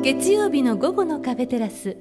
月曜日の午後の壁テラス、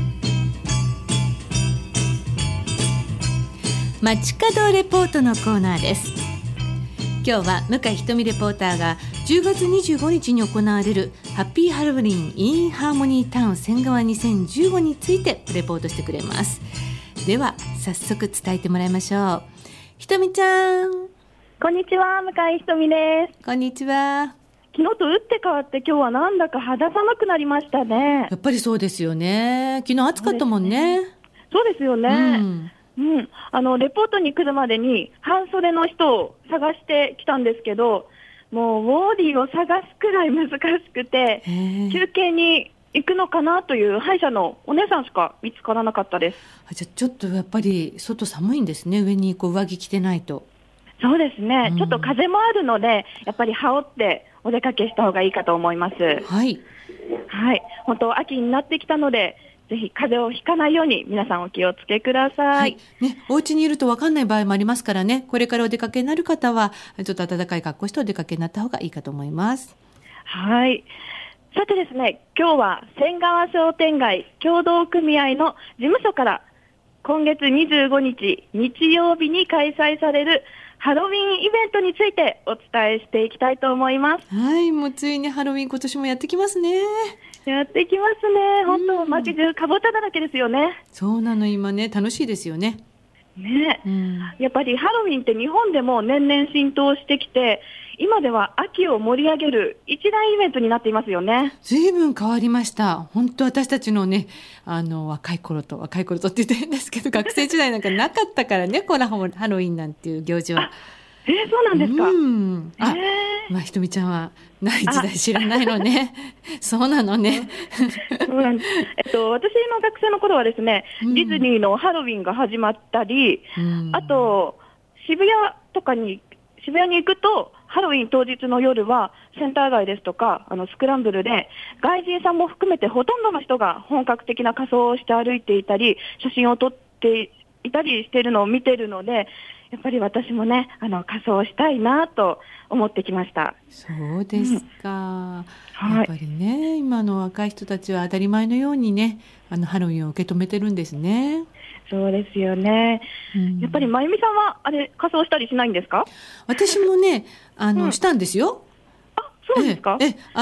街角レポートのコーナーです。今日は向井ひとみレポーターが10月25日に行われるハッピーハロウィン in ハーモニータウン仙川2015についてレポートしてくれます。では早速伝えてもらいましょう。ひとみちゃん、 こんにちは、向井ひとみです。 こんにちは。 昨日と打って変わって今日はなんだか肌寒くなりましたね。 やっぱりそうですよね。昨日暑かったもんね。 そうですよね。レポートに来るまでに半袖の人を探してきたんですけど、もうウォーディーを探すくらい難しくて、休憩に行くのかなという歯医者のお姉さんしか見つからなかったです。 じゃあちょっとやっぱり外寒いんですね。上に上着着てないと。 そうですね、ちょっと風もあるのでやっぱり羽織ってお出かけした方がいいかと思います。はい、本当秋になってきたのでぜひ風邪をひかないように皆さんお気をつけください。 お家にいると分かんない場合もありますからね。これからお出かけになる方はちょっと暖かい格好してお出かけになった方がいいかと思います。 はい。さてですね、今日は仙川商店街協同組合の事務所から今月25日日曜日に開催されるハロウィンイベントについてお伝えしていきたいと思います。 はい、もうついにハロウィン今年もやってきますね。 やってきますね。本当、街中かぼちゃだらけですよね。 そうなの、今ね、楽しいですよね。 やっぱりハロウィンって日本でも年々浸透してきて、今では秋を盛り上げる一大イベントになっていますよね。 随分変わりました。本当私たちのね、若い頃とって言って変ですけど、学生時代なんかなかったからね、このハロウィンなんていう行事は。 そうなんですか。 ひとみちゃんはない時代知らないのね。そうなのね。 そうなんです。私の学生の頃はですね、ディズニーのハロウィンが始まったり、あと渋谷に行くとハロウィン当日の夜はセンター街ですとかスクランブルで外人さんも含めてほとんどの人が本格的な仮装をして歩いていたり写真を撮っていたりしているのを見ているので、やっぱり私もね仮装したいなと思ってきました。 そうですか、やっぱりね今の若い人たちは当たり前のようにねハロウィンを受け止めてるんですね。 そうですよね、やっぱりまゆみさんは仮装したりしないんですか？ 私もねしたんですよ。 そうですか？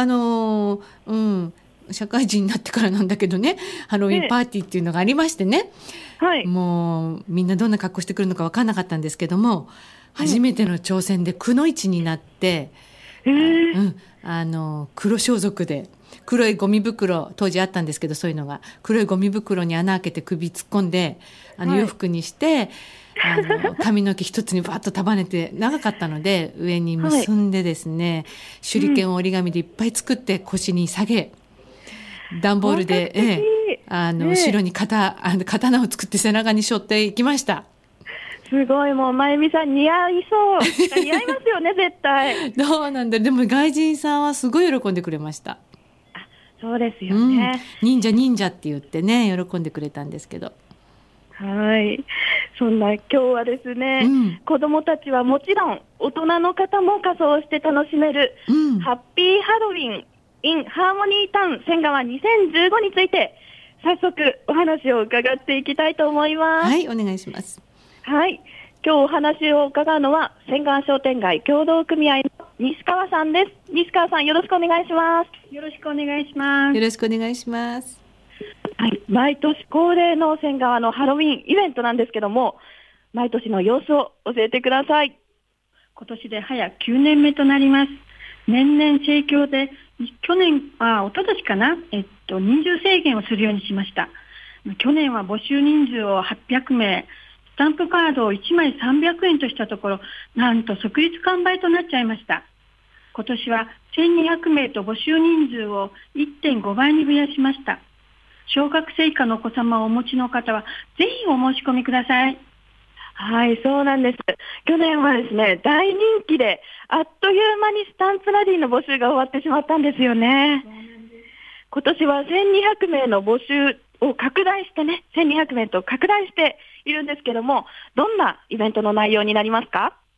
社会人になってからなんだけどね、ハロウィンパーティーっていうのがありましてね、もうみんなどんな格好してくるのか分からなかったんですけども、初めての挑戦でくのいちになって、黒装束で黒いゴミ袋、当時あったんですけどそういうのが黒いゴミ袋に穴開けて首突っ込んで洋服にして髪の毛一つにバッと束ねて長かったので上に結んでですね、手裏剣を折り紙でいっぱい作って腰に下げ、段ボールで、後ろに刀を作って背中に背負っていきました。 すごい、もうまゆみさん似合いそう似合いますよね絶対。 どうなんだ。でも外人さんはすごい喜んでくれました。 そうですよね、 忍者って言ってね喜んでくれたんですけど。 はい、そんな今日はですね、子どもたちはもちろん大人の方も仮装して楽しめる、ハッピーハロウィン in ハーモニータウン仙川2015について早速お話を伺っていきたいと思います。 はい、お願いします。 はい、今日お話を伺うのは仙川商店街協同組合の西川さんです。西川さん、よろしくお願いします。 よろしくお願いします。 よろしくお願いします。 はい、毎年恒例の仙川のハロウィンイベントなんですけども、毎年の様子を教えてください。 今年で早9年目となります。年々盛況で、去年は一昨年かな、人数制限をするようにしました。去年は募集人数を800名、スタンプカードを1枚300円としたところ、なんと即日完売となっちゃいました。今年は1200名と募集人数を 1.5 倍に増やしました。小学生以下のお子様をお持ちの方はぜひお申し込みください。 はい、そうなんです。去年はですね、大人気であっという間にスタンプラリーの募集が終わってしまったんですよね。今年は1200名の募集を拡大してね、1200名と拡大しているんですけども、どんなイベントの内容になりますか？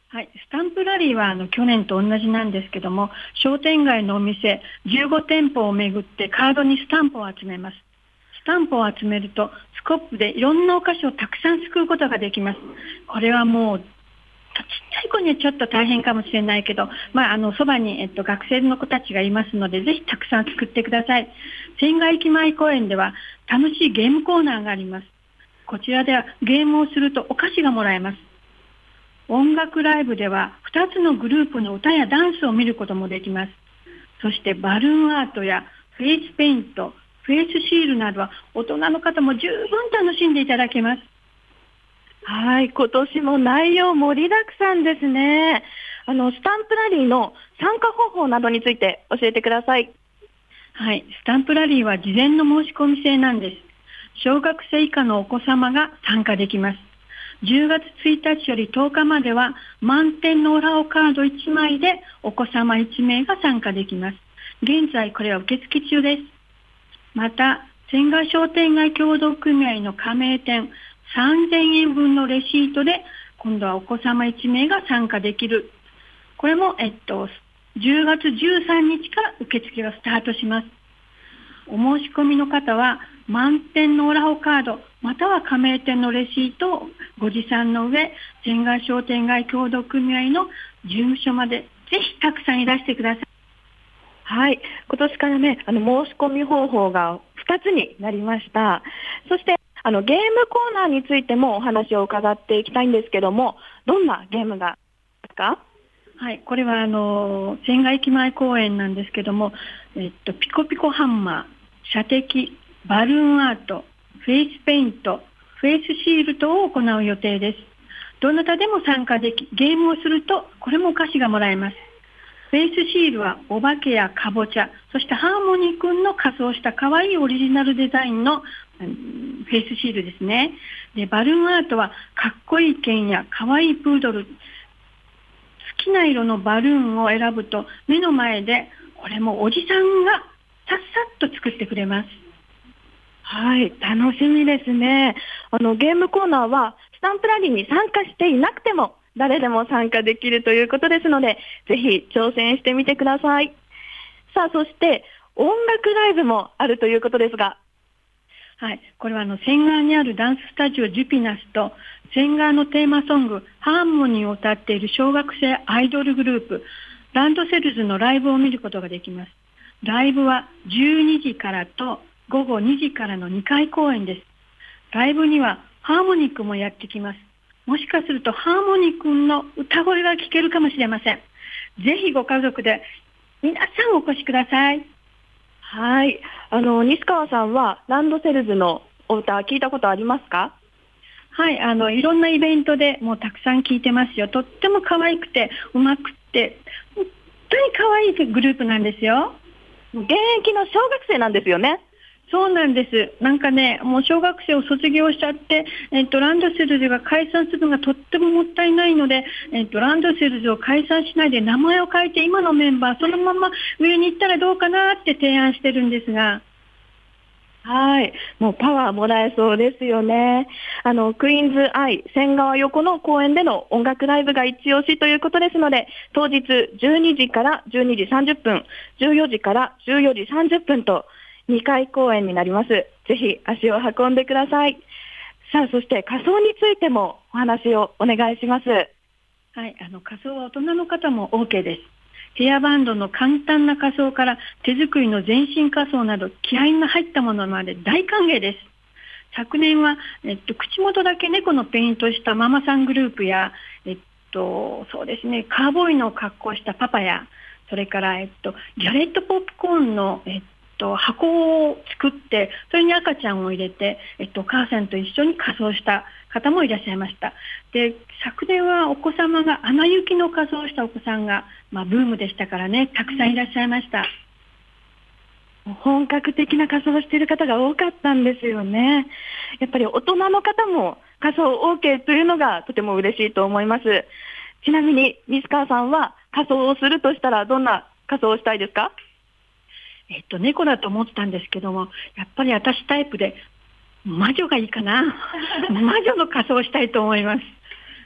はい、スタンプラリーは去年と同じなんですけども、商店街のお店15店舗を巡ってカードにスタンプを集めます。スタンプを集めるとスコップでいろんなお菓子をたくさんすくうことができます。これはもうちっちゃい子にはちょっと大変かもしれないけど、そばに、学生の子たちがいますので、ぜひたくさん作ってください。仙台駅前公園では楽しいゲームコーナーがあります。こちらではゲームをするとお菓子がもらえます。音楽ライブでは2つのグループの歌やダンスを見ることもできます。そしてバルーンアートやフェイスペイント、フェイスシールなどは大人の方も十分楽しんでいただけます。 はい、今年も内容盛りだくさんですね。スタンプラリーの参加方法などについて教えてください。 はい、スタンプラリーは事前の申し込み制なんです。小学生以下のお子様が参加できます。10月1日より10日までは満点のオラオカード1枚でお子様1名が参加できます。現在これは受付中です。また、仙台商店街協同組合の加盟店3000円分のレシートで今度はお子様1名が参加できる。これも、10月13日から受付がスタートします。お申し込みの方は満点のオラオカードまたは加盟店のレシートをご持参の上、仙台商店街協同組合の事務所までぜひたくさんいらしてください。 はい、今年からね、申し込み方法が2つになりました。そしてゲームコーナーについてもお話を伺っていきたいんですけども、どんなゲームがですか？ はい、これは仙台駅前公園なんですけども、ピコピコハンマー、射的、バルーンアート、フェイスペイント、フェイスシール等を行う予定です。どなたでも参加でき、ゲームをするとこれもお菓子がもらえます。フェイスシールはお化けやかぼちゃ、そしてハーモニーくんの仮装した可愛いオリジナルデザインのフェイスシールですね。で、バルーンアートはかっこいい剣や可愛いプードル、好きな色のバルーンを選ぶと目の前でこれもおじさんがさっさっと作ってくれます。 はい、楽しみですね。ゲームコーナーはスタンプラリーに参加していなくても誰でも参加できるということですので、ぜひ挑戦してみてください。さあ、そして音楽ライブもあるということですが。 はい、これは仙川にあるダンススタジオジュピナスと仙川のテーマソングハーモニーを歌っている小学生アイドルグループランドセルズのライブを見ることができます。ライブは12時からと午後2時からの2回公演です。ライブにはハーモニックもやってきます。もしかするとハーモニックの歌声が聞けるかもしれません。ぜひご家族で皆さんお越しください。 はい、西川さんはランドセルズのお歌聞いたことありますか？ はい、いろんなイベントでもうたくさん聞いてますよ。とっても可愛くてうまくて本当に可愛いグループなんですよ。 現役の小学生なんですよね。 そうなんです。なんかね、もう小学生を卒業しちゃって、ランドセルズが解散するのがとってももったいないので、ランドセルズを解散しないで名前を変えて今のメンバーそのまま上に行ったらどうかなって提案してるんですが。 はい、もうパワーもらえそうですよね。クイーンズアイ仙川横の公園での音楽ライブが一押しということですので、当日12時から12時30分、14時から14時30分と2回公演になります。ぜひ足を運んでください。さあ、そして仮装についてもお話をお願いします。 はい、仮装は大人の方も OK です。ヘアバンドの簡単な仮装から手作りの全身仮装など気合の入ったものまで大歓迎です。昨年は、口元だけ猫のペイントしたママさんグループや、そうですね、カーボーイの格好したパパや、それから、ギャレットポップコーンの、箱を作ってそれに赤ちゃんを入れて、お母さんと一緒に仮装した方もいらっしゃいました。で、昨年はお子様がアナ雪の仮装をしたお子さんが、ブームでしたからね、たくさんいらっしゃいました。 本格的な仮装をしている方が多かったんですよね。やっぱり大人の方も仮装 OK というのがとても嬉しいと思います。ちなみに西川さんは仮装をするとしたらどんな仮装をしたいですか？ 猫だと思ってたんですけども、やっぱり私タイプで魔女がいいかな魔女の仮装をしたいと思います。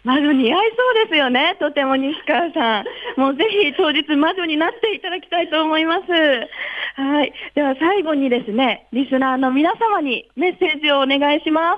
魔女似合いそうですよね。とても西川さん。もうぜひ当日魔女になっていただきたいと思います。はい。では最後にですね、リスナーの皆様にメッセージをお願いします。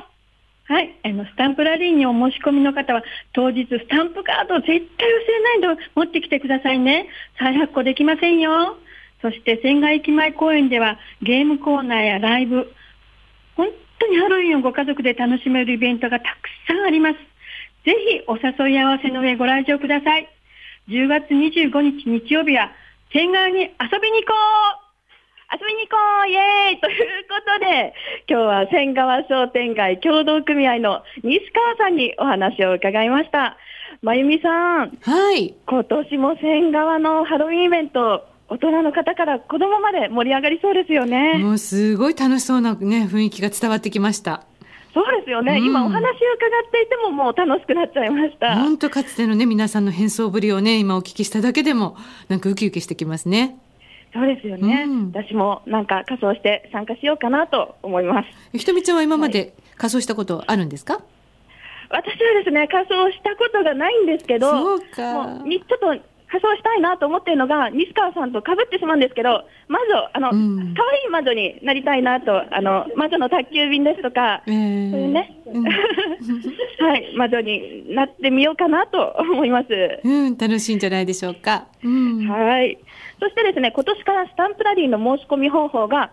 はい。スタンプラリーにお申し込みの方は、当日スタンプカードを絶対忘れないで持ってきてくださいね。再発行できませんよ。そして仙台駅前公園ではゲームコーナーやライブ、本当にハロウィンをご家族で楽しめるイベントがたくさんあります。ぜひお誘い合わせの上ご来場ください。10月25日日曜日は仙台に遊びに行こうイエーイということで、今日は仙川商店街協同組合の西川さんにお話を伺いました。まゆみさん、 はい。 今年も仙川のハロウィンイベント、大人の方から子供まで盛り上がりそうですよね。 もうすごい楽しそうなね、雰囲気が伝わってきました。 そうですよね、今お話を伺っていてももう楽しくなっちゃいました。 本当かつてのね、皆さんの変装ぶりをね、今お聞きしただけでもなんかウキウキしてきますね。 そうですよね、私もなんか仮装して参加しようかなと思います。 ひとみちゃんは今まで仮装したことあるんですか？ 私はですね、仮装したことがないんですけど、 そうか。 もうちょっと仮装したいなと思っているのが西川さんと被ってしまうんですけど、魔女、可愛い魔女になりたいなと、魔女の宅急便ですとか、そういうね、はい、魔女になってみようかなと思います。 楽しいんじゃないでしょうか。 はい。そしてですね、今年からスタンプラリーの申し込み方法が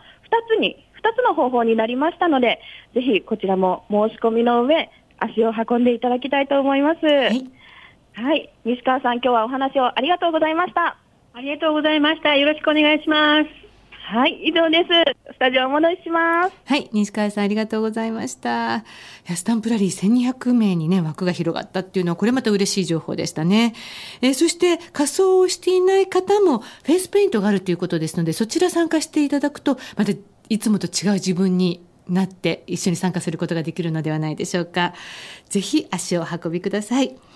2つの方法になりましたので、ぜひこちらも申し込みの上、足を運んでいただきたいと思います。はい。西川さん、今日はお話をありがとうございました。 ありがとうございました。よろしくお願いします。 はい、以上です。スタジオお戻しします。 はい、西川さんありがとうございました。いや、スタンプラリー1200名にね、枠が広がったっていうのは、これまた嬉しい情報でしたね。そして仮装をしていない方もフェイスペイントがあるということですので、そちら参加していただくと、またいつもと違う自分になって一緒に参加することができるのではないでしょうか。ぜひ足をお運びください。